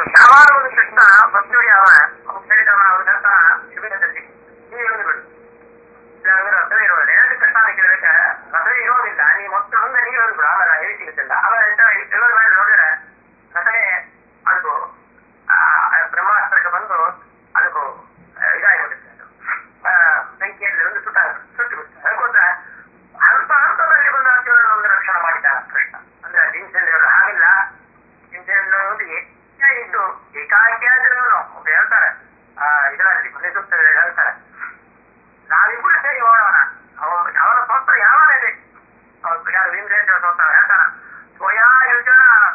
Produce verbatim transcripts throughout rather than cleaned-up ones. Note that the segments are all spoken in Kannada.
ಯಾವಾಗ ಒಂದು ಕೃಷ್ಣ ಭಕ್ತುಡಿ ಅವ ಹೇಳಿದವ ಅವ್ರಿಗಂತ ಶಿಬಿರದಲ್ಲಿ ನೀವು ಒಂದು ಬಿಡು ಇಲ್ಲ ರಥವೇ ಇರೋದಿಲ್ಲ ಎರಡು ಕೃಷ್ಣ ಕೇಳಬೇಕ ರಥವೇ ಇರೋದಿಲ್ಲ ನೀವು ಮೊತ್ತ ಮುಂದೆ ನೀವು ಒಂದು ಬಿಡು ಆಮೇಲೆ ಹೇಳಿ ಸಿಗುತ್ತಿಲ್ಲ ಆಮೇಲೆ ಎಂತ ಕೆಲವರು ಮಾಡಿ ನೋಡಿದ್ರೆ ರಥವೇ ಅದಕ್ಕೂ ಬ್ರಹ್ಮಾಸ್ತ್ರಕ್ಕೆ ಬಂದು ಅದಕ್ಕೂ ಇದಾಗಿಬಿಡುತ್ತೆ ಬೆಂಕಿಯಲ್ಲಿ ಒಂದು ಸುಟ್ಟ ಸುಟ್ಟು ಬಿಡುತ್ತೆ ಅದಕ್ಕೋಸ್ಕರ ಹಂತ ಹಂತದಲ್ಲಿ ಬಂದು ಒಂದು ರಕ್ಷಣೆ ಮಾಡಿದ್ದಾನೆ ಕೃಷ್ಣ ಅಂದ್ರೆ ಜಿಂಚೆಲ್ಲೆಯವರು ಹಾಗಿಲ್ಲ ಜಿಂಚೆಲ್ಲೊಂದಿಗೆ ಇದ್ದು ಏಕಾಂಗಿ ಆದ್ರೂ ಹೇಳ್ತಾರೆ ಆ ಇದರಲ್ಲಿ ಕೊನೆ ಸೂಕ್ತ ಹೇಳ್ತಾರೆ ನಾವಿಬ್ಬರು ಸೇರಿ ಹೋಗೋಣ ಅವನ ಅವನ ಸ್ತೋತ್ರ ಯಾವನೇ ಬೇಕು ಅವ್ರು ಯಾರು ವೀರೇಂದ್ರ ಸ್ತೋತ್ರ ಹೇಳ್ತಾನ ಸ್ವಯಾಯುಜ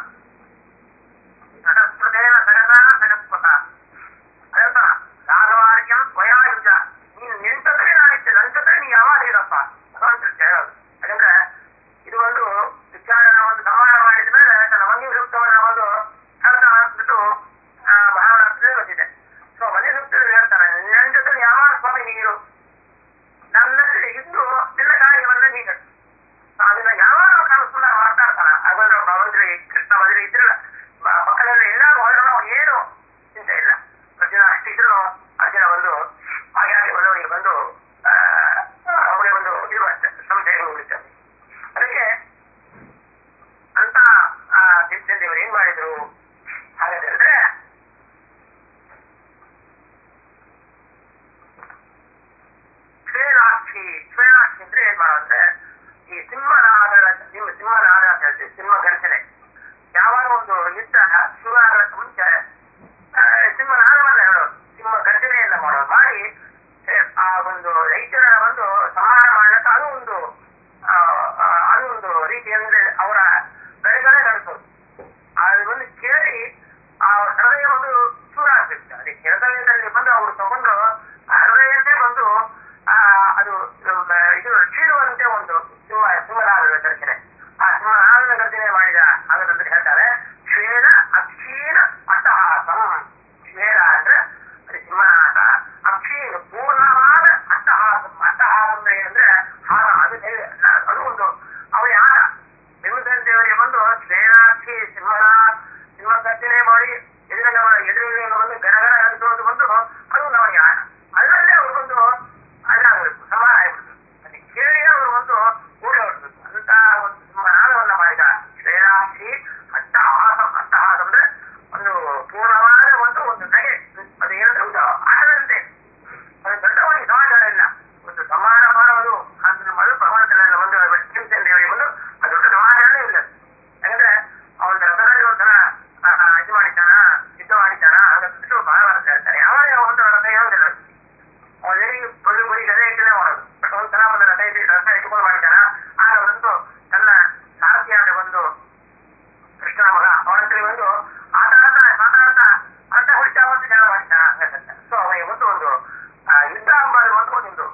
ಸಡಸ್ಪೃತೇನ ಸಡಸ ಸಡಸ್ಪತ ಹೇಳ್ತಾನ ರಾಘವಾರ್ಯಂ ಸ್ವಯಾಯುಜ ನೀನು ನಿಂತದ್ರೆ ನಾನಿದ್ದೆ ನಂತದ್ರೆ ನೀ ಯಾವಾಗ ಇರಪ್ಪ ಭಗವಂತ ಹೇಳೋದು ಯಾಕಂದ್ರೆ ಇದು ಒಂದು ವಿಚಾರ ಒಂದು ಸಂಹಾರ ಮಾಡಿದ ಮೇಲೆ ತನ್ನ ಮಂಗಿ ಸೂಕ್ತವನ್ನ ಒಂದು ಹೇಳ್ತಾ ಅಂದ್ಬಿಟ್ಟು ಮಹಾಭಾರತದಲ್ಲಿ ಬಂದಿದೆ ಸೊ ಮನೆ ಸೂಕ್ತದಲ್ಲಿ ಹೇಳ್ತಾನೆ ನನ್ನ ಜೊತೆ ಯಾವಾಗ ಸ್ವಾಮಿ ನೀರು ನನ್ನಲ್ಲಿ ಇದ್ದು ನಿನ್ನ ಕಾರ್ಯವನ್ನ ನೀನು ಅದನ್ನ ಯಾವಾಗ ಕಾಣಿಸ್ಕೊಂಡ ಮಾತಾಡ್ತಾನ ಅದನ್ನ ಭಗವಂತರಿ ಕೃಷ್ಣ ಬದಲಿ ಇದ್ರಲ್ಲ ಪಕ್ಕದಲ್ಲಿ ಎಲ್ಲಾರು ಹೊರಡೋ ಏನು ಚಿಂತೆ ಇಲ್ಲ ಅರ್ಜುನ ಅಷ್ಟಿದ್ರು ಅರ್ಜುನ ಬಂದು ಹಾಗೆ ಹಾಗೆ ಬಂದವರಿಗೆ ಬಂದು ಅವರಿಗೆ ಒಂದು ಇರುವಂತೆ ಸಂಶಯ ಉಳಿತಾರೆ ಅದಕ್ಕೆ ಅಂತ ದೇವರು ಏನ್ ಮಾಡಿದ್ರು ಹಾಗಾದ್ರೆ ಶ್ವೇನಾಕ್ಷಿ ಶ್ವೇನಾಕ್ಷಿ ಅಂದ್ರೆ ಏನ್ ಮಾಡೋದ್ರೆ ಈ ಸಿಂಹನಾದ ನಿಮ್ಮ ಸಿಂಹನಾದ ಅಂತ ಹೇಳ್ತೀವಿ ಸಿಂಹ ಗರ್ಜನೆ ಯಾವಾಗ ಒಂದು ಯುದ್ಧ ಶುರು ಆಗೋದಕ್ಕೆ ಮುಂಚೆ ಸಿಂಹನಾದವನ್ನ ಹೇಳೋದು ಸಿಂಹ ಗರ್ಜನೆಯನ್ನ ಮಾಡೋದು ಮಾಡಿ ಆ ಒಂದು ರೈತರ ಒಂದು ಸಂಹಾರ ಮಾಡ್ಲಿಕ್ಕೆ ಅದು ಒಂದು ಅದು ಒಂದು ರೀತಿ ಅಂದ್ರೆ ಅವರ ಗಡಿಗಳೇ ನಡೆಸೋದು ಅದು ಒಂದು ಕೇಳಿ ಆ ಹೃದಯ ಒಂದು ಚೂರ ಆಗ್ತಿತ್ತು ಅದಕ್ಕೆ ಹೃದಯದಲ್ಲಿ ಬಂದು ಅವರು ತಗೊಂಡು ಹೃದಯನ್ನೇ ಬಂದು ಆ ಅದು ಇದು ಚೀರುವಂತೆ ಒಂದು ಸಿಂಹ ಸಿಂಹನಾದದ ಗರ್ಜನೆ ಆ ಸಿಂಹನಾದದ ಗರ್ಜನೆ ಮಾಡಿದ ಅದರಲ್ಲಿ ಹೇಳ್ತಾರೆ ಶ್ವೇನ ಅಕ್ಷೀಣ ಅಟ್ಟಹಾಸಂ ಶ್ವೇನ ಅಂದ್ರೆ ಅದು ಸಿಂಹನಾದ ಅಕ್ಷೀಣ ಪೂರ್ಣವಾದ ಅಟ್ಟಹಾಸ ಅಟ್ಟಹಾಸ ಅಂದ್ರೆ ಏನಂದ್ರೆ ಹಾರ ಅದು ಅದು ಒಂದು ಅವ ಯಾರ ಭೀಮಸೇನ ದೇವರಿಗೆ ಬಂದು ಶ್ವೇನಾಕ್ಷಿ ಸಿಂಹನಾಥ್ ಸಿಂಹ ಗರ್ಜನೆ ಮಾಡಿ ಎದುರಿನ ಎದುರಿಗೆ ಬಂದು ಗರಗರ ಅನಿಸೋದು ಬಂದು ಅದು ನಾವು ಯಾರ ಅದರಲ್ಲೇ ಅವರು ಬಂದು ಅದಾಗಬೇಕು ಸಮಾನ ಆಗ್ಬಿಡ್ತು ಅದಕ್ಕೆ ಕೇಳಿ ಅವರು ಒಂದು ಓಡಿ ಹೊರಡ್ಬೇಕು ಅಂತ ಒಂದು ಸಿಂಹನಾದವನ್ನ ಮಾಡಿದ ಶ್ವೇನಾಕ್ಷಿ ಅಟ್ಟಹಾಸ ಅಟ್ಟಹಾಸ ಅಂದ್ರೆ ಒಂದು ಪೂರ್ಣವಾದ ಒಂದು ಒಂದು ನಗೆ ಅದು ಏನಂದ್ರೆ ಒಂದು ಆಡದಂತೆ ಅದು ದೊಡ್ಡವಾಗಿ ಸಮಾಚಾರ ಇಲ್ಲ ಒಂದು ಸಮಾನ ಮಾಡೋದು ಅಂತ ಅದು ಭಗವಂತನೆಲ್ಲ ಒಂದು ಭೀಮಸೇನ ದೇವರಿಗೆ ಬಂದು ಅದು ದೊಡ್ಡ ಸಮಾಚಾರನೇ ಇಲ್ಲ ಯಾಕಂದ್ರೆ ಅವನ ರಥದಲ್ಲಿ ಒಂದ್ಸಲ ಇದು ಮಾಡಿದ್ದಾನ ಯುದ್ಧ ಮಾಡಿದ್ದಾನ ಅದಕ್ಕೆ ಮಹಾಭಾರತ ಹೇಳ್ತಾರೆ ಯಾವಾಗ ಒಂದು ರಥ ಹೇಳೋದಿಲ್ಲ ಅವನಿಗೆ ಬರೀ ಬರೀ ಗದೆ ಇಟ್ಟೇ ಮಾಡೋದು ಬಟ್ ಒಂದ್ಸಲ ಒಂದು ರಥ ಇಟ್ಟು ರಥ ಇಟ್ಕೊಂಡು ಮಾಡಿದ್ದಾನ ಆಗ ಒಂದು ತನ್ನ ಸಾರಥಿಯಾದ ಒಂದು ಕೃಷ್ಣನ ಮಗ ಅವನಂತೇಳಿ ಒಂದು ಆಟ ಆಡ್ತಾ ಮಾತಾಡ್ತಾ ಆಟ ಹೊಡಿತಾ ಒಂದು ಜನ ಮಾಡಿದ್ದಾನ ಸೊ ಅವನಿಗೆ ಒಂದು ಒಂದು ಯುದ್ಧ ಅಂಬಾರು ಒಂದು ಒಂದು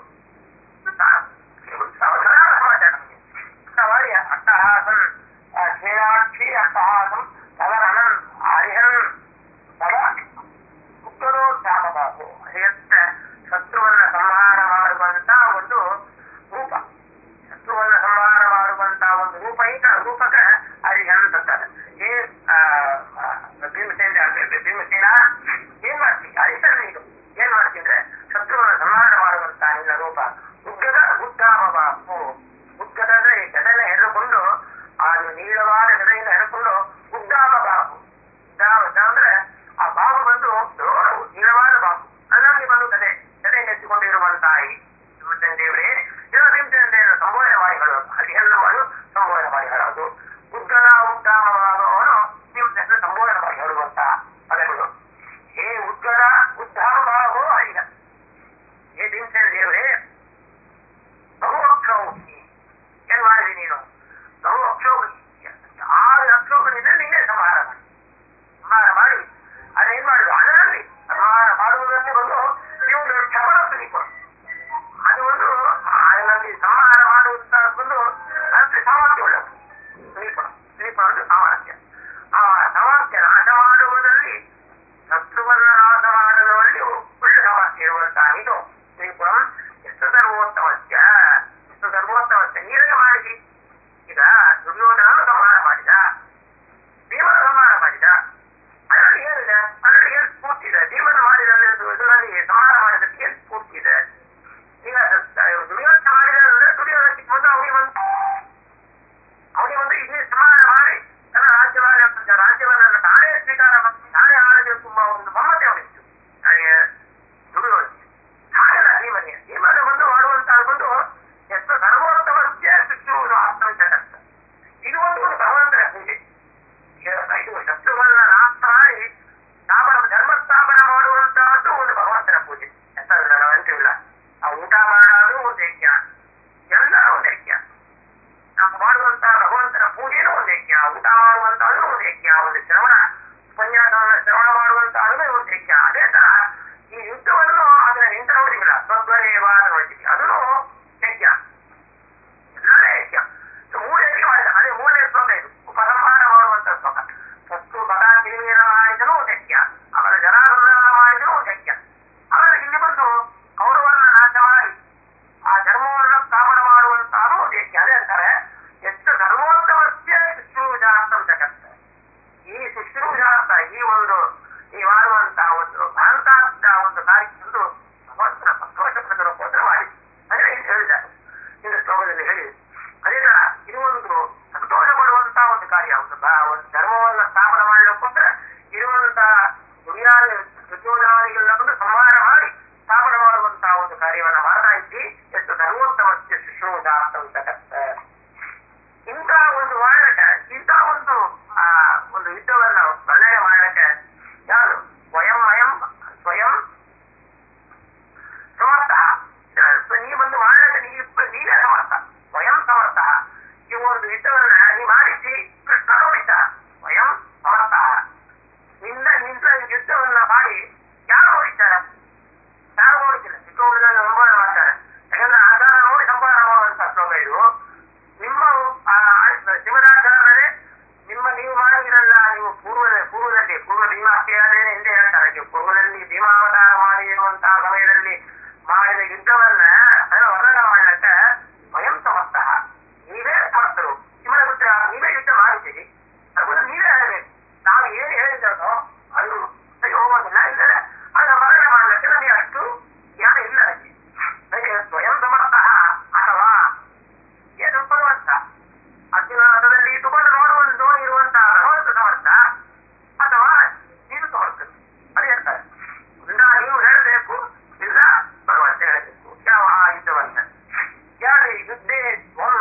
ಸಮಾಚಾರ ಮಾಡಿ ಅಟ್ಟಹಾಸನ್ ಶ್ರೇಯಾಕ್ಷಿ ಅಟ್ಟಹಾಸಂ ತದರನನ್ ಹರಿಹನ್ ತದ ಉತ್ತರೋ ಚಾಮಬಾಹು ಹರಿಯತ್ತ ಶತ್ರುವನ್ನ ಸಂಹಾರ ಮಾಡುವಂತ ಒಂದು ರೂಪ ಶತ್ರುವನ್ನ ಸಂಹಾರ ಮಾಡುವಂತ ಒಂದು ರೂಪ ಈಗ ರೂಪಕ ಹರಿಹನ್ ಅಂತಾರೆ ಏ ಭೀಮಸೇನ ಭೀಮಸೇನ ಏನ್ ಮಾಡ್ತೀವಿ ಹರಿಸನ್ ಇದು ಏನ್ ಮಾಡ್ತಿದ್ರೆ ಶತ್ರುವನ್ನ ಸಂಹಾರ ಮಾಡುವಂತ ನಿನ್ನ ರೂಪ ಉಗ್ಗದ ಉದ್ದಾಮಬಾಹು ಉಗ್ಗದ ಅಂದ್ರೆ ಈ ಗದೆನ ಹೆರೆದುಕೊಂಡು ಅದು ನೀಳವಾದ ಗದೆಯಿಂದ ಹೆರೆಕೊಂಡು ಉದ್ದಾಮ ಬಾಹು ಉದ್ದಾಮ ಅಂದ್ರೆ ಆ ಬಾಹು ಬಂದು ನೀಳವಾದ ಬಾಹು ಅದರಲ್ಲಿ ಬಂದು ಗದೆ ಗದೆ ನೆಚ್ಚಿಕೊಂಡಿರುವಂತಹ ಈ ಭೀಮಸೇನ ದೇವರೇ ಎಲ್ಲ ಭೀಮಸೇನ ದೇವರ ಸಂಬೋಧನೆ ಮಾಡಿ ಹೇಳೋದು ಅಲ್ಲಿ ಎಲ್ಲವನ್ನು ಸಂಬೋಧನೆ ಮಾಡಿ ಹೇಳೋದು ಉಗ್ಗದ ಉದ್ದಾಮವಾದವನು ಭೀಮಸೇನ ಸಂಬೋಧನೆ ಮಾಡಿ ಹೇಳುವಂತಹ ಪದಗಳು ಹೇ ಉಗ್ಗದ ಉದ್ದಾಮ ಬಾಹು ಈಗ ಹೇ ಭೀಮಸೇನ ದೇವರೇ ಬಹು ಅಕ್ಷೌಹಿ ಏನ್ ಮಾಡಿದಿ ನೀನು ಬಹು ಅಕ್ಷೌಹಿ ಆರು ಅಕ್ಷೋಗಳಿಂದ ನೀನೇ ಸಂಹಾರ ಮಾಡಿ ಸಂಹಾರ ಮಾಡಿ ಅದೇನ್ ಮಾಡುದು ಅದರಲ್ಲಿ ಸಂಹಾರ ಮಾಡುವುದನ್ನೇ ಬಂದು ನೀವು ಚಪಲ ಸುನಿ ಕೊಡು ಇದೆ. ಈಗ ದುರ್ಯೋಧನ ಮಾಡಿದ ಅಂದ್ರೆ ದುರ್ಯೋಧನಕ್ಕೆ ಬಂದು ಅವನಿಗೆ ಬಂದು ಅವನಿಗೆ ಒಂದು ಇಲ್ಲಿ ಸಮಾನ ಮಾಡಿ ತನ್ನ ರಾಜ್ಯವಾದ ರಾಜ್ಯವನ್ನ ತಾನೇ ಸ್ವೀಕಾರ ಮಾಡಿ ತಾನೇ ಆಳಬೇಕು ಎಂಬ ಒಂದು ಮಮತೆ ಅವನಿತ್ತು ಹಾಗೆ ದುರ್ಯೋಧನ. ಹಾಗೆಲ್ಲ ಭೀಮನಿಗೆ ಭೀಮನ ಬಂದು ಮಾಡುವಂತಹ ಬಂದು ಎಷ್ಟು ಸರ್ವೋತ್ತಮಕ್ಕೆ ಶುಶ್ರೂಷ ಆತ್ಮವಿಚಾರಸ್ಥ. ಇದು ಒಂದು ಒಂದು ಭಗವಂತನ ಪೂಜೆ. ಇದು ಶತ್ರುಗಳನ್ನ ನಾಶ ಮಾಡಿ ಸ್ಥಾಪನ ಧರ್ಮ ಸ್ಥಾಪನ ಮಾಡುವಂತಹದ್ದು ಒಂದು ಭಗವಂತನ ಪೂಜೆ. ಎಂತಲ್ಲ ನಾವು ಅಂತಿಲ್ಲ. ಆ ಊಟ ಮಾಡೋದು ಒಂದು ಯಜ್ಞ, ಎಲ್ಲ ಒಂದು ಯಜ್ಞ. ನಾವು ಮಾಡುವಂತಹ ಭಗವಂತನ ಪೂಜೆನೂ ಒಂದು ಯಜ್ಞ, ಊಟ ಮಾಡುವಂತಹದ್ದು ಒಂದು ಯಜ್ಞ, ಒಂದು ಶ್ರವಣ ಉಪನ್ಯಾಸವನ್ನ ಶ್ರವಣ ಮಾಡುವಂತಹದ್ದು ಒಂದು ಯಜ್ಞ. ಅದೇ ತರ ಈ ಯುದ್ಧವನ್ನು ಅದನ್ನ ನಿಂತ ನೋಡಿಲ್ಲ ಸ್ವದ್ವಯವಾದ ನೋಡ್ತೀವಿ, ಅದನ್ನು ಯಜ್ಞ, ಎಲ್ಲನೇ ಯಜ್ಞ. ಮೂರು ಯಜ್ಞ ಮಾಡಿದ. ಅದೇ ಮೂರನೇ ಶ್ಲೋಕ ಇದು, ಉಪಸಂಹಾರ ಮಾಡುವಂತಹ ಶ್ಲೋಕ. ಫಸ್ಟು ಪದ ಕಿರಿಮೀರ ಮಾಡಿದನು ಒಂದು ಯಜ್ಞ, ಅವರ ಜನಾರ್ದನ ಮಾಡಿದನು ಒಂದು ಯಜ್ಞ. ಆಮೇಲೆ ಇಲ್ಲಿ ಬಂದು ಕೌರವರನ್ನ ನಾಶ ಮಾಡಿ ಆ ಧರ್ಮವನ್ನು ಸ್ಥಾಪನೆ ಮಾಡುವಂತಹದ್ದು ಒಂದು ಯಜ್ಞ. ಅದೇ ಅಂತಾರೆ ಎಷ್ಟು ಧರ್ಮೋತ್ತಮಸ್ಯ ಶುಶ್ರೂಷಾರ್ಥಂ ಜಗತ್ತ. ಈ ಶುಶ್ರೂಷಾರ್ಥ ಈ ಒಂದು ಈ ಮಾಡುವಂತಹ ಒಂದು ಭಾರತಾರ್ಥ ಒಂದು ಕಾರ್ಯಕ್ರಮ ಭಗವಂತನ ಸಂತೋಷಪಡಿಸೋದಕ್ಕೋಸ್ಕರ ಮಾಡಿ ಅದೇ ಹೇಳಿದ್ದಾರೆ இந்த ಶ್ಲೋಕದಲ್ಲಿ ಹೇಳಿ. ಅದೇ ತರ ಇದು ಒಂದು ಸಂತೋಷ ಪಡುವಂತಹ ಒಂದು ಕಾರ್ಯ, ಒಂದು ಒಂದು ಧರ್ಮವನ್ನು ಸ್ಥಾಪನೆ ಮಾಡಲಿಕ್ಕೋಸ್ಕರ ಇರುವಂತಹ ದುರ್ಯಾದ ದುರ್ಯೋಧನಾದಿಗಳನ್ನ ಸಂಹಾರ ಮಾಡಿ ಸ್ಥಾಪನೆ ಮಾಡುವಂತಹ ಒಂದು ಕಾರ್ಯವನ್ನ ಮಾಡ್ತಾ ಇದ್ದಿ. ಎಷ್ಟು ಧರ್ಮೋತ್ತಮಕ್ಕೆ ಶುಶ್ರೂಷಾರ್ಥಂ ಜಗತ್ತ. ಇಂತಹ ಒಂದು ಮಾಡಲಿಕ್ಕೆ ಇಂತಹ ಒಂದು ಆ ಒಂದು ಯುದ್ಧವನ್ನ ವರ್ಣನೆ ಮಾಡಲಿಕ್ಕೆ ಯಾರು ಸ್ವಯಂ ಅಯಂ ಸ್ವಯಂ ಸಮರ್ಥ. ನೀ ಬಂದು ಮಾಡಲಿಕ್ಕೆ ನೀ ನೀವೇ ಸಮರ್ಥ, ಸ್ವಯಂ ಸಮರ್ಥ. ಈ ಒಂದು ಯುದ್ಧವನ್ನ ನೀ ಮಾಡಿಸಿ ಕೃಷ್ಣ ನೋಡಿದ್ದ ಸ್ವಯಂ ಸಮರ್ಥ. ನಿನ್ನ ನಿಂತ ಯುದ್ಧವನ್ನ ಮಾಡಿ ಯಾರು ನೋಡಿದ್ದಾರೆ? ಯಾರು ನೋಡಿದ್ದಿಲ್ಲ. ಚಿಕ್ಕವಳಿದಾಗ ಸಂಪಾದನೆ ಮಾಡ್ತಾರೆ. ಯಾಕಂದ್ರೆ ಆಧಾರ ನೋಡಿ ಸಂಪಾದನೆ ಮಾಡುವಂತಹ ಶ್ಲೋಕ ಇದು. ನಿಮ್ಮ ಶಿವರಾಚಾರ್ಯರೇ ನಿಮ್ಮ ನೀವು ಮಾಡಿದಿರಲ್ಲ, ನೀವು ಪೂರ್ವ ಪೂರ್ವದಲ್ಲಿ ಪೂರ್ವ ಭೀಮಾಖ್ಯಾನೇ ಎಂದೇ ಹೇಳ್ತಾರೆ. ಪೂರ್ವದಲ್ಲಿ ಭೀಮಾವತಾರ ಮಾಡಿರುವಂತಹ ಸಮಯದಲ್ಲಿ ಮಾಡಿದ ಯುದ್ಧವನ್ನ ಅದನ್ನ ವರ್ಣನೆ ಮಾಡಲಿಕ್ಕೆ ಸ್ವಯಂ ಸಮರ್ಥ, ನೀವೇ ಸಮರ್ಥರು. ನಿಮ್ಮನ್ನ ಗೊತ್ತಿರ ನೀವೇ ಯುದ್ಧ ಮಾಡಿದ್ದೀರಿ, ಅದನ್ನು ನೀವೇ ಹೇಳಬೇಕು. ನಾವು ಏನು ಹೇಳಿದ್ದೋ ಅದು ಸರಿ ಹೋಗೋದಿಲ್ಲ, ಇಲ್ಲದೆ ಅದನ್ನ ವರ್ಣನೆ ಮಾಡಲಿಕ್ಕೆ ನಮಗೆ ಅಷ್ಟು ಜ್ಞಾನ ಇಲ್ಲ. ಅದಕ್ಕೆ ಸ್ವಯಂ ಸಮರ್ಥ ಅಥವಾ ಏನು ಭಗವಂತ ಅರ್ಜುನ ಅದರಲ್ಲಿ ಇಟ್ಟುಕೊಂಡು ನೋಡುವಂತ ನೋಡಿ ಇರುವಂತಹ ಭಗವಂತ ಸಮರ್ಥ ಅಥವಾ ನೀನು ಸಮರ್ಥರು ಅದು ಹೇಳ್ತಾರೆ. ಇಲ್ಲ ನೀವು ಹೇಳಬೇಕು, ಇಲ್ಲ ಭಗವಂತ ಹೇಳಬೇಕು. ಯಾವ ಆ ಯುದ್ಧವನ್ನ ಯಾರು ಯುದ್ಧೇ ತ್ವಂ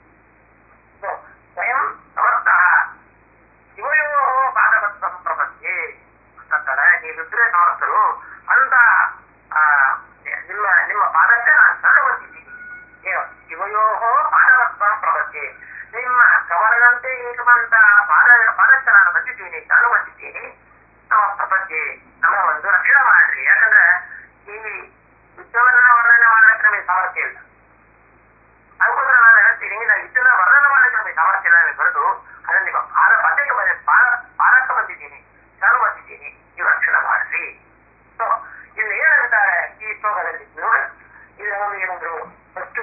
ಸ್ವಯಂ ಸಮರ್ಥ ಶಿವಯೋ ಪಾದವತ್ವ ಪ್ರಪಂಚೆ ಅಂತಾರೆ. ನೀವಿದ್ರೆ ಸಮರ್ಥರು ಅಂತ ನಿಮ್ಮ ನಿಮ್ಮ ಪಾದಕ್ಕೆ ನಾನು ಶರಣ ಬಂದಿದ್ದೀನಿ. ಶಿವಯೋ ಪಾದವತ್ವ ಪ್ರಪಂಚೆ, ನಿಮ್ಮ ಕವಲದಂತೆ ಇರುವಂತಹ ಪಾದ ಪಾದಕ್ಕೆ ನಾನು ಬಂದಿದ್ದೀನಿ, ಶರಣ ಬಂದಿದ್ದೀನಿ. ನಮ್ಮ ಪ್ರಪಂಚೆ ನಮ್ಮ ಒಂದು ರಕ್ಷಣೆ ಮಾಡ್ರಿ. ಯಾಕಂದ್ರೆ ಈ ಯುದ್ಧವನ್ನ ವರ್ಣನೆ ಮಾಡಲಿಕ್ಕೆ ನಮಗೆ ಸಾಮರ್ಥ್ಯ ಇಲ್ಲ. ಅದಕ್ಕೋಸ್ಕರ ನಾನು ಹೇಳ್ತೀನಿ, ನಾವು ಯುದ್ಧನ ವರ್ಣನೆ ಮಾಡಲಿಕ್ಕೆ ನಮಗೆ ಸಾಮರ್ಥ್ಯ ಇಲ್ಲ. ನಮಗೆ ಬರೆದು ಅದನ್ನ ನಿಮ್ಮ ಪಾದ ಪದಕ್ಕೆ ಬಂದ ಪಾದ ಪಾದಕ್ಕೆ ಬಂದಿದ್ದೀನಿ, ಶರಣ ಬಂದಿದ್ದೀನಿ, ನೀವು ರಕ್ಷಣೆ ಮಾಡ್ರಿ. ಸೊ ಇಲ್ಲಿ ಏನಂತಾರೆ ಈ ಶ್ಲೋಕದಲ್ಲಿ ನೋಡಿ, ಇದು ನಮಗೆ ಏನಂದ್ರು ಫಸ್ಟು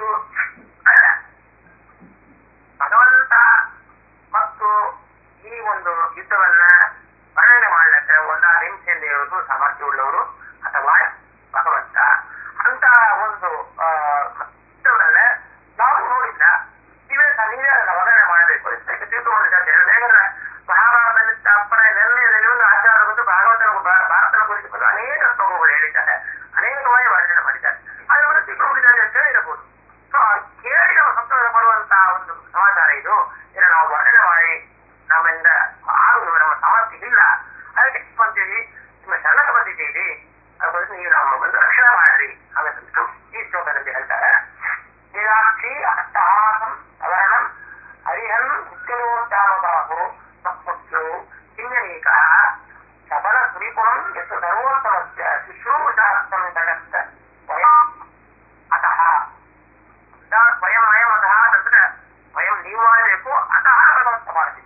ಭಗವಂತ ಮತ್ತು ಈ ಒಂದು ಯುದ್ಧವನ್ನ ವರ್ಣನೆ ಮಾಡಲಿಕ್ಕೆ ಒಂದಾದ ಹಿಂಸೆಯಿಂದ ಇರೋದು ಸಾಮರ್ಥ್ಯ ಉಳ್ಳವರು ಅಥವಾ ಭಗವಂತ ಅಂತಹ ಒಂದು ಯುದ್ಧವನ್ನ ನಾವು ನೋಡಿಲ್ಲ. ನೀವೇ ನೀವೇ ಅದನ್ನ ವರ್ಣನೆ ಮಾಡಬೇಕು, ತಿಳ್ಕೊಂಡಿದ್ದಾರೆ. ಯಾಕಂದ್ರೆ ಮಹಾಭಾರತದಲ್ಲಿ ಅಪ್ಪನ ನಿರ್ಣಯದಲ್ಲಿ ಒಂದು ಆಚಾರ ಬಂದು ಭಾಗವತನ ಭಾರತನ ಕುರಿತು ಬಂದು ಅನೇಕ ಶ್ಲೋಕಗಳು ಹೇಳಿದ್ದಾರೆ, ಅನೇಕವಾಗಿ ವರ್ಣನೆ ಮಾಡಿದ್ದಾರೆ. ಅದನ್ನು ತಿಳ್ಕೊಂಡಿದ್ದಾರೆ ಅಂತ ಹೇಳಿರಬಹುದು. ಸೊ ಕೇಳಿ ನಾವು ಸಂತೋಷ ಪಡುವಂತಹ ಒಂದು ಸಮಾಚಾರ ಇದು. ಇದನ್ನು ನಾವು ವರ್ಣನೆ ಮಾಡಿ ನಮ್ಮಿಂದ ಆಗುದು ನಮ್ಮ ಸಾಮರ್ಥ್ಯ ಇಲ್ಲ. ಅದಕ್ಕೆ ಬಂದಿದ್ದೀವಿ, ನಿಮ್ಮ ಶರಣಕ್ಕೆ ಬಂದಿದ್ದೀವಿ, ಅದಕ್ಕೆ ನೀವು ನಮ್ಮ ಬಂದು ರಕ್ಷಣೆ ಮಾಡ್ರಿ ಹಾಗಂತೂ ಈ ಶ್ಲೋಕದಲ್ಲಿ ಹೇಳ್ತಾರೆ. ನಿರಾಕ್ಷಿ ಅಷ್ಟಹಾಸಂ ಸವರ್ಣಂ ಹರಿಹನ್ ಉದ್ಯೋಗಾಮಬಾಹು ಸತ್ಪುತ್ರು ಸಿಂಗನೀಕ ಸಫಲ ಸುರಿಪುರಂ ಎಷ್ಟು ಸರ್ವೋತ್ತಮಸ್ಯ ಶುಶ್ರೂಷಾರ್ಥಂ ಜಗತ್ತ ಸ್ವಯಂ ಅತಃ ಸ್ವಯಂ ಅಯಂ ಅತಃ ಅಂದ್ರೆ ಸ್ವಯಂ ನೀವು ಮಾಡಬೇಕು, ಅತಃ ಭಗವಂತ ಮಾಡಬೇಕು.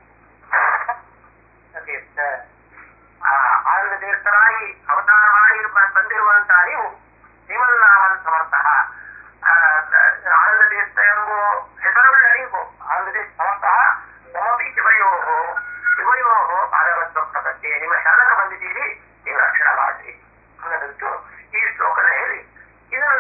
ಆನಂದ ತೀರ್ಥರಾಗಿ ಅವತಾರ ಮಾಡಿ ಬಂದಿರುವಂತಹ ನೀವು ಶ್ರೀಮನ್ನಾಮನ್ ಸಮರ್ಥಃ ಆನಂದ ತೀರ್ಥ ಎಂಬ ಹೆಸರುಳ್ಳ ನೀವು ಆನಂದ ತೀರ್ಥ ಸಮರ್ಥಃ ಸಮಪಿ ಶಿವಯೋ ಶಿವಯೋ ಪಾದವತ್ವ ಪ್ರಪಂಚೆ, ನಿಮ್ಮ ಶರಣಕ್ಕೆ ಬಂದಿದ್ದೀರಿ, ನೀವು ರಕ್ಷಣೆ ಮಾಡ್ರಿ ಅನ್ನೋದಂತೂ ಈ ಶ್ಲೋಕನ ಹೇಳಿ ಇದನ್ನು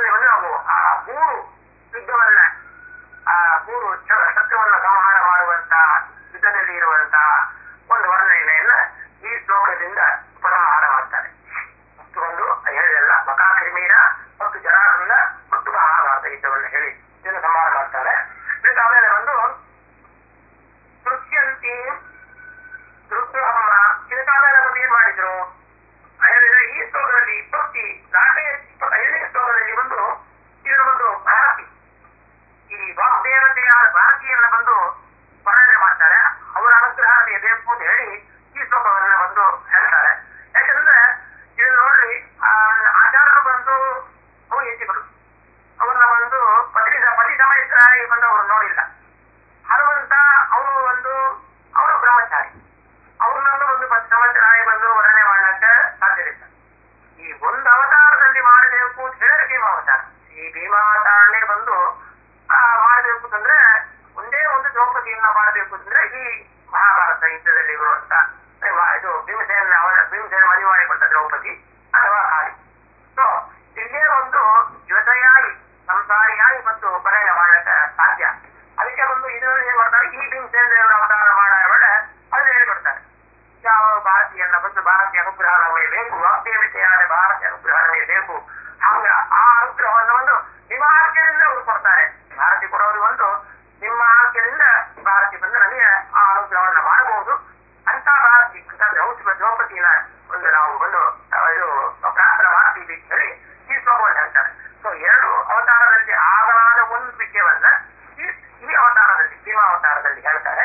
ಮಾಡಿದ್ರು ಹೇಳಿದ್ರೆ ಈ ಶ್ಲೋಕದಲ್ಲಿ ಇಪ್ಪತ್ತಿ ನಾಲ್ಕನೇ ಇಪ್ಪತ್ತೈದನೇ ಶ್ಲೋಕದಲ್ಲಿ ಬಂದು ಇದರ ಒಂದು ಭಾರತಿ ಈ ವಾಗ್ದೇವತೆಯಾದ ಭಾರತಿಯನ್ನ ಬಂದು ವರ್ಣನೆ ಮಾಡ್ತಾರೆ. ಅವರ ಅನುಗ್ರಹ ಬೇಕು ಅಂತ ಹೇಳಿ ಈ ಶ್ಲೋಕವನ್ನ ಬಂದು ಹೇಳ್ತಾರೆ. ಯಾಕಂದ್ರೆ ಇದು ನೋಡ್ರಿ ಆಚಾರ್ಯರು ಬಂದು ಅವು ಯತಿಗಳು ಅವ್ರನ್ನ ಒಂದು ಪತಿ ಪತಿ ಸಮೇತರಾಗಿ ಬಂದು ಅವರು ನೋಡಿಲ್ಲ. ಹನುಮಂತ ಅವರು ಒಂದು ಅವರು ಬ್ರಹ್ಮಚಾರಿ, ಅವ್ರನ್ನೊಂದು ಒಂದು ಪತಿ ಸಮೇತರಾಗಿ ಬಂದು ವರ್ಣನೆ ಮಾಡಲಿಕ್ಕೆ ಸಾಧ್ಯವಿಲ್ಲ. ಈ ಒಂದು ಅವತಾರದಲ್ಲಿ ಮಾಡಬೇಕು ಅಂತ ಹೇಳಿದ್ರೆ ಭೀಮಾವತಾರ. ಈ ಭೀಮಾವತಾರನೇ ಬಂದು ಮಾಡಬೇಕು ಅಂತಂದ್ರೆ ಒಂದೇ ಒಂದು ದ್ರೌಪದಿಯನ್ನ ಮಾಡಬೇಕು ಅಂದ್ರೆ ಈ ಮಹಾಭಾರತ ಯುದ್ಧದಲ್ಲಿ ಇರುವಂತ ಇದು ಭೀಮಸೇನ ಅವರ ಭೀಮಸೇನ ಮದುವೆ ಮಾಡಿಕೊಟ್ಟ ದ್ರೌಪದಿ ಅಥವಾ ಕಾಳಿ. ಸೊ ಇಲ್ಲೇ ಒಂದು ಯುವತೆಯಾಗಿ ಸಂಸಾರಿಯಾಗಿ ಮತ್ತು ಪರಿಣಯ ಮಾಡಲಿಕ್ಕೆ ಸಾಧ್ಯ. ಅದಕ್ಕೆ ಒಂದು ಇದರಲ್ಲಿ ಏನ್ ಮಾಡ್ತಾರೆ, ಈ ಭೀಮಸೇನ ದೇವರ ಅವತಾರ ಮಾಡಬೇಡ ಅದನ್ನ ಹೇಳಿಕೊಡ್ತಾರೆ. ಯಾವ ಭಾರತೀಯನ್ನ ಬಂದು ಭಾರತೀಯ ಅನುಗ್ರಹ ನಮಗೆ ಬೇಕು, ವಾಗ್ದೇವತೆಯಾದ ಭಾರತೀಯ ಅನುಗ್ರಹ ನಮಗೆ ಬೇಕು. ಹಾಗ ಆ ಅನುಗ್ರಹವನ್ನು ಒಂದು ನಿಮ್ಮ ಆಜ್ಞೆಯಿಂದ ಅವರು ಕೊಡ್ತಾರೆ. ಭಾರತಿ ಕೊಡೋರು ಒಂದು ನಿಮ್ಮ ಆಜ್ಞೆಯಿಂದ ಭಾರತಿ ಬಂದು ನಮಗೆ ಆ ಅನುಗ್ರಹವನ್ನು ಮಾಡಬಹುದು ಅಂತ ಭಾರತಿ ಔಷಧ ದ್ರೌಪದಿನ ಒಂದು ನಾವು ಒಂದು ಇದು ಪ್ರಾರ್ಥನೆ ಮಾಡ್ತೀವಿ ಅಂತ ಹೇಳಿ ಈ ಶ್ಲೋಕವನ್ನು ಹೇಳ್ತಾರೆ. ಸೊ ಎರಡು ಅವತಾರದಲ್ಲಿ ಆಗಲಾದ ಒಂದು ವಿಷಯವನ್ನ ಈ ಈ ಅವತಾರದಲ್ಲಿ ಭೀಮಾ ಅವತಾರದಲ್ಲಿ ಹೇಳ್ತಾರೆ.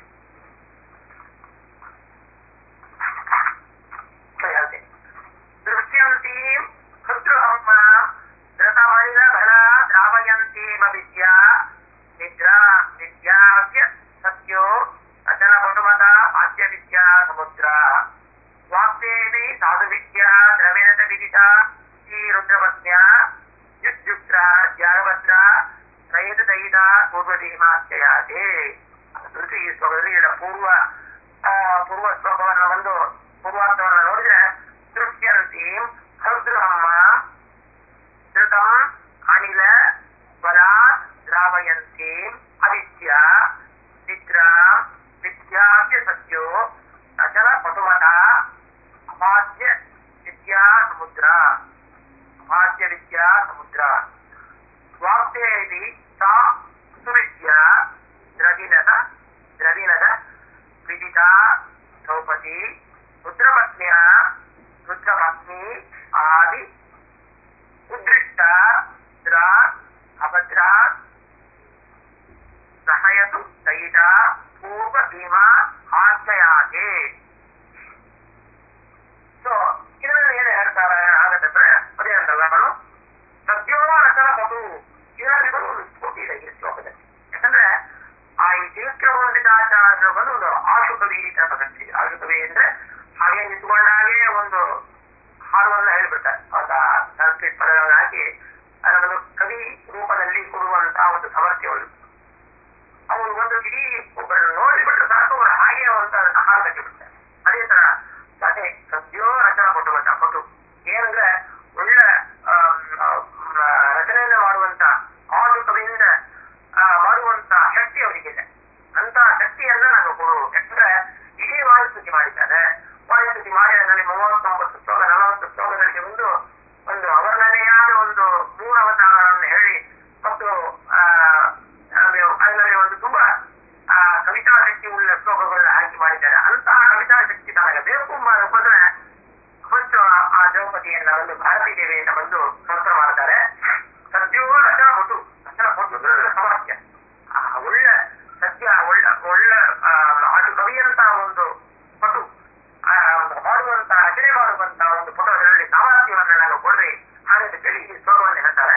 ಹೇಳ್ತೇನೆ ದೃಶ್ಯಂತೀ ಹೃದೃಹಮ್ಮ ಧೃತಮನಿಲ ಬಲ ದ್ರಾವಯಂತೀಮ ವಿದ್ಯಾ ನಿದ್ರಾ ವಿದ್ಯಾವ್ಯ ಸತ್ಯೋ ಅಚಲ ಪಟುಮತ ಆದ್ಯ ವಿದ್ಯಾ ಸಮುದ್ರ ವಾಗ್ದೇವಿ ಸಾಧು ವಿದ್ಯಾ ದ್ರವಿಣತ ವಿದಿತ ಈ ರುದ್ರಪತ್ನ್ಯ ಯುದ್ಯುಕ್ತ ತ್ಯಾಗಭದ್ರ ರೈತ ದೈತ ಪೂರ್ವಧೀಮಾತ್ಯಯಾತೆ. ಈ ಶ್ಲೋಕದಲ್ಲಿ ಇದರ ಪೂರ್ವ ಪೂರ್ವ ಶ್ಲೋಕವನ್ನ ಒಂದು ಪೂರ್ವಾರ್ಥವನ್ನ ನೋಡಿದ್ರೆ ದೃಶ್ಯಂತೀಂ ಹೃದೃಹಮ್ಮ ಧೃತಂ ಅನಿಲ ಬಲಾತ್ ದ್ರಾವಯಂತೀಂ ಅವಿದ್ಯಾ ನಿದ್ರಾ ವಿದ್ಯಾವ್ಯ ಸತ್ಯೋ ಅಚಲ ಪಟುಮತ ಅಪಾದ್ಯ ವಿದ್ಯಾ ಸಮುದ್ರ ಅಪಾದ್ಯ ವಿದ್ಯಾ ಸಮುದ್ರ ವಾಗ್ದೇವಿ ಸಾ ಸುವಿದ್ಯಾ ದ್ರವಿಣದ ದ್ರವಿಣದ ವಿದಿತ ದ್ರೌಪದಿ ರುದ್ರಪತ್ನಿಯ ರುದ್ರಪತ್ನಿ ಆದಿ ಉದ್ರಿಷ್ಟ ದ್ರಾ ಅಭದ್ರಾ ಸಹಯತು ಸಹಿತ ಪೂರ್ವ ಭೀಮಾ ಆಶ್ರಯಾತೆ. ಸೊ ಇದರಲ್ಲಿ ಏನು ಹೇಳ್ತಾರೆ ಆಗತ್ತಂದ್ರೆ ಅದೇ ಅಂತಲ್ಲ ನಾನು ಸದ್ಯೋ ರಚನ ಪಟು ಇದರಲ್ಲಿ ಒಂದು ಸ್ಫೂರ್ತಿ ಇದೆ ಈ ಶ್ಲೋಕದಲ್ಲಿ. ಯಾಕಂದ್ರೆ ಆ ಈ ತೀರ್ಥಗೊಂಡಿದಾಚಾರ್ಯರು ಬಂದು ಒಂದು ಆಶುಕವಿ ಈ ತರ ಪದ್ಧತಿ. ಆಶುಕವಿ ಅಂದ್ರೆ ಹಾಗೆ ನಿಂತ್ಕೊಂಡಾಗೆ ಒಂದು ಹಾಡುವನ್ನ ಹೇಳ್ಬಿಡ್ತಾರೆ. ಸಂಸ್ಕೃತ ಪದಗಳನ್ನು ಹಾಕಿ ಅದನ್ನು ಕವಿ ರೂಪದಲ್ಲಿ ಕೊಡುವಂತಹ ಒಂದು ಸಾಮರ್ಥ್ಯ ಒಂದು ಅವರು ಒಂದು ಇಡೀ ಒಬ್ಬರನ್ನು ನೋಡಿಬಿಟ್ರೆ ಸಾಕು ಹಾಗೆ ಒಂದು ಹಾಡು ಕಟ್ಟಿಬಿಡ್ತಾರೆ. ಅದೇ ತರ ಅದೇ ಸದ್ಯೋ ರಚನಾ ಕೊಟ್ಟು ಮಟ್ಟ ಕೊಟ್ಟು ಏನಂದ್ರೆ ಒಳ್ಳೆ ರಚನೆಯನ್ನ ಮಾಡುವಂತ ಆಡು ಕವಿಯಿಂದ ಮಾಡುವಂತ ಶಕ್ತಿ ಅವರಿಗಿದೆ. ಅಂತ ಶಕ್ತಿಯನ್ನ ನಾನು ಕೊಡು. ಯಾಕಂದ್ರೆ ಇಡೀ ವಾಯುಸ್ತುತಿ ಮಾಡಿದ್ದಾರೆ. ವಾಯುಸ್ತುತಿ ಮಾಡಿ ಅದರಲ್ಲಿ ಮೂವತ್ತೊಂಬತ್ತು ಶ್ಲೋಕ ನಲವತ್ತು ಶ್ಲೋಕಗಳಿಗೆ ಒಂದು ಒಂದು ಅವರ್ಣನೆಯಾದ ಒಂದು ಮೂರು ಅವತಾರಗಳನ್ನು ಹೇಳಿ ಮತ್ತು ಅದರಲ್ಲಿ ಒಂದು ತುಂಬಾ ಕವಿತಾ ಶಕ್ತಿ ಉಳ್ಳ ಶ್ಲೋಕಗಳನ್ನ ಹಾಕಿ ಮಾಡಿದ್ದಾರೆ. ಅಂತಹ ಕವಿತಾ ಶಕ್ತಿ ತನಗೆ ಬೇಕು ಬಂದ್ರೆ ಫಸ್ಟ್ ಆ ದ್ರೌಪದಿಯನ್ನ ಒಂದು ಭಾರತೀ ದೇವಿಯನ್ನ ಬಂದು ಸ್ತೋತ್ರ ಮಾಡ್ತಾರೆ. ಸದ್ಯೋ ರಚನಾ ಪಟು ರಚನಾ ಪಟು ಸಾಮರ್ಥ್ಯ ಒಳ್ಳೆ ಸತ್ಯ ಒಳ್ಳೆ ಒಳ್ಳೆ ಅದು ಕವಿಯಂತ ಒಂದು ಪಟು ಮಾಡುವಂತ ರಚನೆ ಮಾಡುವಂತ ಒಂದು ಪಟು ಅದರಲ್ಲಿ ಸಾಮರ್ಥ್ಯವನ್ನ ನಾನು ಕೊಡ್ರಿ ಹಾಗೆ ಕೇಳಿ ಈ ಶ್ಲೋಕವನ್ನು ಹೇಳ್ತಾರೆ.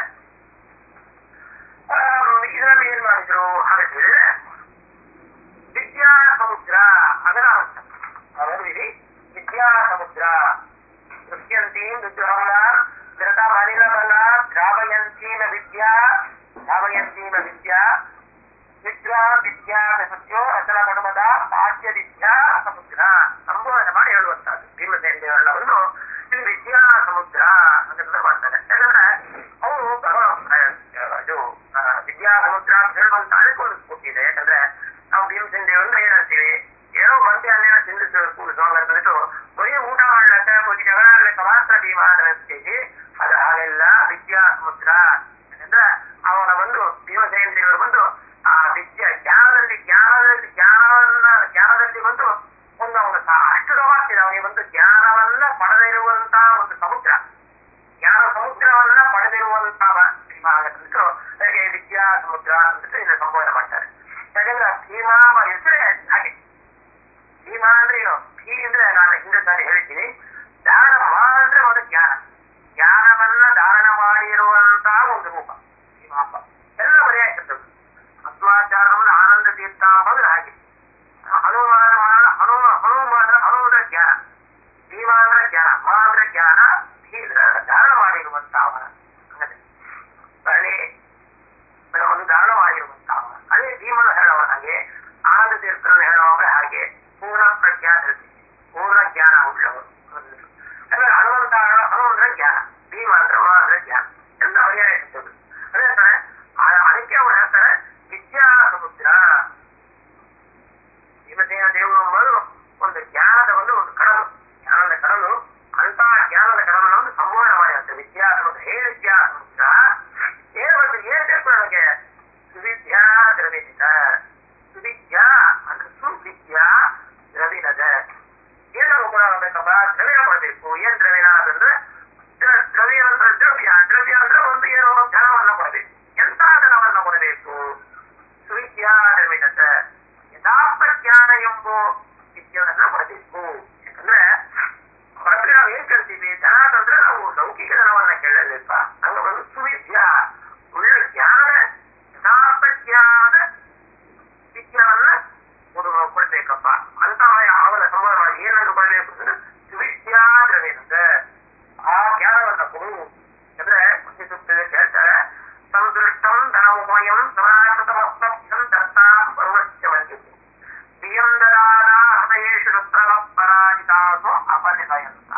ಇದರಲ್ಲಿ ಏನ್ ಮಾಡಿದ್ರು ಹಾಗೆ ಹೇಳಿದ್ರೆ ವಿದ್ಯಾ ಸಮುದ್ರ ಅದರ ಓದಿರಿ. ವಿದ್ಯಾ ಸಮುದ್ರ ದೃಶ್ಯಂತೀಂ ರುದ್ರಹಮ್ಮ ಧೃತ ಮನಿಲ ಬಲ ದ್ರಾವಯಂತೀನ ವಿದ್ಯಾ ದ್ರಾವಯಂತೀನ ವಿದ್ಯಾ ವಿದ್ಯಾ ವಿದ್ಯಾ ಸತ್ಯೋ ಅಚಲ ಪಟುಮದ ಆದ್ಯ ವಿದ್ಯಾ ಸಮುದ್ರ ಸಂಬೋಧನೆ ಮಾಡಿ ಹೇಳುವಂತಹದ್ದು. ಭೀಮಸೇನ ದೇವರನ್ನು ಇದು ವಿದ್ಯಾ ಸಮುದ್ರ ಅಂತ ಮಾಡ್ತಾರೆ. ಯಾಕಂದ್ರೆ ಅವರು ಇದು ವಿದ್ಯಾ ಸಮುದ್ರ ಅಂತ ಹೇಳುವಂತ ಅದಕ್ಕೊಂದು ಸ್ಫೂರ್ತಿ ಇದೆ. ಯಾಕಂದ್ರೆ ನಾವು ಭೀಮಸೇನ ದೇವರನ್ನ ಏನಂತೀವಿ, ಏನೋ ಬಂದೆ ಅಲ್ಲೇನೋ ತಿಂದಿದ್ದು ಕೂಡಿಸುವಾಗ ಅಂತಂದಿಟ್ಟು ಬರೀ ಊಟ ಮಾಡ್ಲಕ್ಕ ಕೊಚ್ಚಿ ಜಗಳ ಆಡ್ಲಕ್ಕ ಮಾತ್ರ ಭೀಮ ಅನಿಸ್ತೀವಿ. ಅದು ಹಾಗೆಲ್ಲ ವಿದ್ಯಾ ಸಮುದ್ರ. ಯಾಕಂದ್ರೆ ಅವರ ಒಂದು ಭೀಮಸೇನ ದೇವರು ಬಂದು ಆ ವಿದ್ಯೆ ಜ್ಞಾನದಲ್ಲಿ ಜ್ಞಾನದಲ್ಲಿ ಜ್ಞಾನವನ್ನ ಜ್ಞಾನದಲ್ಲಿ ಬಂದು ಒಂದು ಅವನು ಅಷ್ಟು ರವಾಗ್ತಿದೆ. ಅವನಿಗೆ ಒಂದು ಜ್ಞಾನವನ್ನ ಪಡೆದಿರುವಂತಹ ಒಂದು ಸಮುದ್ರ, ಜ್ಞಾನ ಸಮುದ್ರವನ್ನ ಪಡೆದಿರುವಂತಹ ಭೀಮಾಗಂತೂ ಹಾಗೆ ವಿದ್ಯಾ ಸಮುದ್ರ ಅಂತ ಇಲ್ಲಿ ಸಂಬೋಧನೆ ಮಾಡ್ತಾರೆ. ಯಾಕಂದ್ರೆ ಭೀಮಾ ಹೆಸರೇ ಹಾಗೆ. ಭೀಮಾ ಅಂದ್ರೆ ಏನು? ಭೀ ಅಂದ್ರೆ ನಾನು ಹಿಂದೆ ಸಾರಿ ಹೇಳಿದ್ದೀನಿ, ಧಾರಣ ಅಂದ್ರೆ ಒಂದು ಜ್ಞಾನ, ಜ್ಞಾನವನ್ನ ಧಾರಣ ಮಾಡಿರುವಂತಹ ಒಂದು ರೂಪ ಭೀಮಾಂಬ. ಎಲ್ಲ ಬರೆಯಾಯ್ತದ್ದು. ಮಧ್ವಾಚಾರ್ಯವನ್ನು ಆನಂದ ತೀರ್ಥ ಅಂದ್ರೆ ಹಾಗೆ. ಹನುಮಾನ ಹನು ಹನುಮಾನ ಹನುಮಂದ್ರ ಜ್ಞಾನ, ಭೀಮಾ ಅಂದ್ರೆ ಜ್ಞಾನ, ಮಾ ಅಂದ್ರೆ ಜ್ಞಾನ, ಭೀ ಧಾರಣ ಮಾಡಿರುವಂತಹ ಒಂದು ಧಾರಣ ಮಾಡಿರುವಂತಹ ಅದೇ ಭೀಮನ ಹೇಳುವ ಹಾಗೆ, ಆನಂದ ತೀರ್ಥರನ್ನು ಹೇಳುವಾಗ ಹಾಗೆ ಪೂರ್ಣ ಪ್ರಜ್ಞಾ ಧೃತಿ, ಪೂರ್ಣ ಜ್ಞಾನ ಉಳ್ಳವರು. ಅಂದ್ರೆ ಹನುಮಂತ ಹನುಮಂದ್ರ ಜ್ಞಾನ, ಭೀಮ ಅಂದ್ರೆ ಮಾ ಅಂದ್ರೆ ಜ್ಞಾನ, ಎಲ್ಲ ಪರ್ಯಾಯ ಇರ್ತದೆ. ಅದೇ ಹೇಳ್ತಾರೆ, ಅದಕ್ಕೆ ಅವ್ರು ಹೇಳ್ತಾರೆ ವಿದ್ಯಾ ಸಮುದ್ರ. ಭೀಮಸೇನ ದೇವರು ಒಂದು ಜ್ಞಾನದ ಒಂದು ಒಂದು ಕಡಲು, ಜ್ಞಾನದ ಕಡಲು, ಅಂತಹ ಜ್ಞಾನದ ಕಡಲನ್ನು ಒಂದು ಸಂಬೋಧನೆ ಮಾಡಿರುತ್ತೆ ವಿದ್ಯಾ ಸಮುದ್ರ. ಹೇ ವಿದ್ಯಾ ಸಮುದ್ರ, ಏನ್ ಬಂದು ಏನ್ ಬೇಕು ನನಗೆ? ಸುವಿದ್ಯಾ ದ್ರವಿತ. ಸುವಿದ್ಯಾ ಅಂದ್ರೆ ಸುವಿದ್ಯಾ ದ್ರವಿನದ. ಏನು ಕೊಡಬೇಕಪ್ಪ? ದ್ರವ್ಯ ಕೊಡಬೇಕು. ಏನ್ ದ್ರವ್ಯನ ಅಂತಂದ್ರೆ ದ್ರವ್ಯ ಅಂದ್ರೆ ದ್ರವ್ಯ, ದ್ರವ್ಯ ಅಂದ್ರೆ ಒಂದು ಏನೋ ಧನವನ್ನ ಕೊಡಬೇಕು. ಎಂತ ಧನವನ್ನ ಕೊಡಬೇಕು? ಸುವಿದ್ಯಾ ದ್ರವಿನದ, ಯಥಾರ್ಥ ಜ್ಞಾನ ಎಂಬ ವಿದ್ಯೆಯನ್ನ ಕೊಡಬೇಕು. ಯಾಕಂದ್ರೆ ಹೊರಗೆ ನಾವು ಏನ್ ಕೇಳ್ತೀವಿ? ಧನ ಅಂತಂದ್ರೆ ನಾವು ಲೌಕಿಕ ಧನವನ್ನ ಕೇಳಲಿಪ್ಪ. ಹಂಗ ಒಂದು ಸುವಿದ್ಯಾ ಒಳ್ಳೆ ಜ್ಞಾನದ ಯಥಾರ್ಥ ಜ್ಞಾನದ ವಿದ್ಯೆಯನ್ನ ಕೊಡ್ಬೇಕಪ್ಪ. ಅಂತಹ ಅವನ ಸಂವಾದ ಏನಾದ್ರು ಕೊಡಬೇಕು ಅಂದ್ರೆ ಸುವಿದ್ಯಾ ದ್ರವ್ಯದ, ಆ ಜ್ಞಾನವನ್ನ ಕೊಡು. ಅಂದ್ರೆ ಕೃಷಿ ಸೂಕ್ತದಲ್ಲಿ ಹೇಳ್ತಾರೆ, ಸಂದೃಷ್ಟಂ ಧನಮೋಯಂ ಸಮಾಕೃತಮಸ್ತಭ್ಯಂ ದತ್ತಾಂ ಪರ್ವಶ್ಯವಂತಿ ಪ್ರಿಯಂದರಾದ ಹೃದಯೇಷು ರುದ್ರವ ಪರಾಜಿತಾಸು ಅಪನಿಲಯಂತ.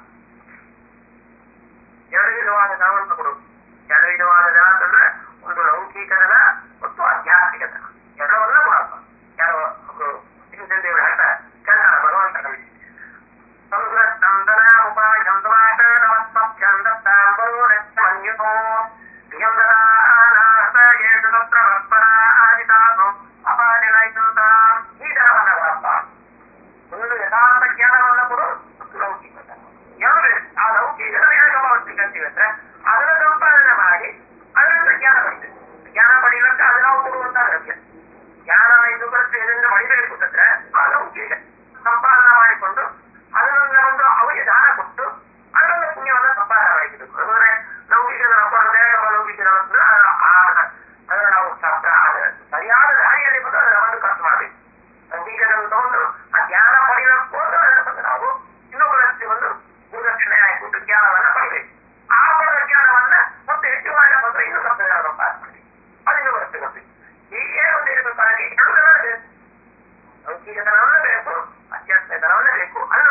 ಎರಡು ವಿಧವಾದ ಧನವನ್ನು ಕೊಡು. ಎರಡು ವಿಧವಾದ ಧನ ಅಂತಂದ್ರೆ ಒಂದು ಲೌಕಿಕ ಧನ ಮತ್ತು ಆಧ್ಯಾತ್ಮಿಕ ಧನ, ಎರಡವನ್ನ ಕೊಡಪ್ಪ. ಯಾರೋ ಒಬ್ರು ದೇವರು ಹೇಳ್ತಾರೆ, ಕೇಳ್ತಾರೆ ಭಗವಂತ ಕವಿ, ಸಂದೃಷ್ಟಂದನ ಉಪಾಯಂ ಸಮಾಕ ನಮಸ್ತಭ್ಯಂ ದತ್ತಾಂ ಪರ್ವಶ್ಯಮನ್ಯುತೋ ಪ್ರಿಯಂದರಾದ ಹೃದಯೇಷು ರುದ್ರವ ಪರಾಜಿತಾಸು ಅಪನಿಲಯಂತ. ಈ ಧನವನ್ನ ಕೊಡಪ್ಪ. ಒಂದು ಯಥಾರ್ಥ ಜ್ಞಾನವನ್ನ ಕೊಡು, ಲೌಕಿಕ ಧನ. ಎರಡು ಆ ಲೌಕಿಕ ಅಂತೀವಿ ಅಂದ್ರೆ ಅದನ್ನ ಸಂಪಾದನೆ ಮಾಡಿ ಅದರಿಂದ ಜ್ಞಾನ ಪಡಿಬೇಕು. ಜ್ಞಾನ ಪಡೆಯುವಂತೆ ಅದು ನಾವು ಕೊಡುವಂತಹ ದ್ರವ್ಯ. ಜ್ಞಾನ ಇದು ಬರುತ್ತೆ, ಇದರಿಂದ ಪಡಿಬೇಕು ಅಂತಂದ್ರೆ ಆ ಲೌಕಿಕ ಸಂಪಾದನೆ ಮಾಡಿಕೊಂಡು ಅದನ್ನ ಒಂದು ಅವರಿಗೆ ದಾನ ಕೊಟ್ಟು ಅದರಿಂದ ಪುಣ್ಯವನ್ನ ಸಂಪಾದನೆ ಮಾಡಿಬೇಕು. ಅಂದ್ರೆ ಲೌಕಿಕ ಲೌಕಿಕ ಅದನ್ನು ನಾವು ಸರಿಯಾದ ದಾರಿಯಲ್ಲಿ ಬಂದು ಅದರ ಒಂದು ಖರ್ಚು ಮಾಡಬೇಕು. ಲೌಕಿಕವನ್ನು ತಗೊಂಡು ಆ ಜ್ಞಾನ ಪಡೆಯೋಕ್ಕೋಸ್ಕರ ಅದನ್ನು ಬಂದು ನಾವು ಇನ್ನೊಬ್ಬರಷ್ಟೇ ಒಂದು ಗುರುದಕ್ಷಿಣೆ ಹಾಕಿಬಿಟ್ಟು ಜ್ಞಾನವನ್ನ ಪಡಿಬೇಕು. ಆ ಪಡೆದ ಜ್ಞಾನವನ್ನ ಮತ್ತೆ ಹೆಚ್ಚು ಮಾಡಿ ಬಂದ್ರೆ ಇನ್ನೂ ಸ್ವಲ್ಪ ಜನ ಸಂಪಾದನೆ ಮಾಡಿ ಅದನ್ನು ಬರುತ್ತೆ ಗೊತ್ತಿಲ್ಲ. ಹೀಗೆ ಒಂದು ಇರಬೇಕಾಗಿ ಎರಡು ಜನ ಬೇಕು. ಲೌಕಿಕ ಧನವನ್ನ ಬೇಕು, ಅತ್ಯಂತ ಧನವನ್ನ ಬೇಕು.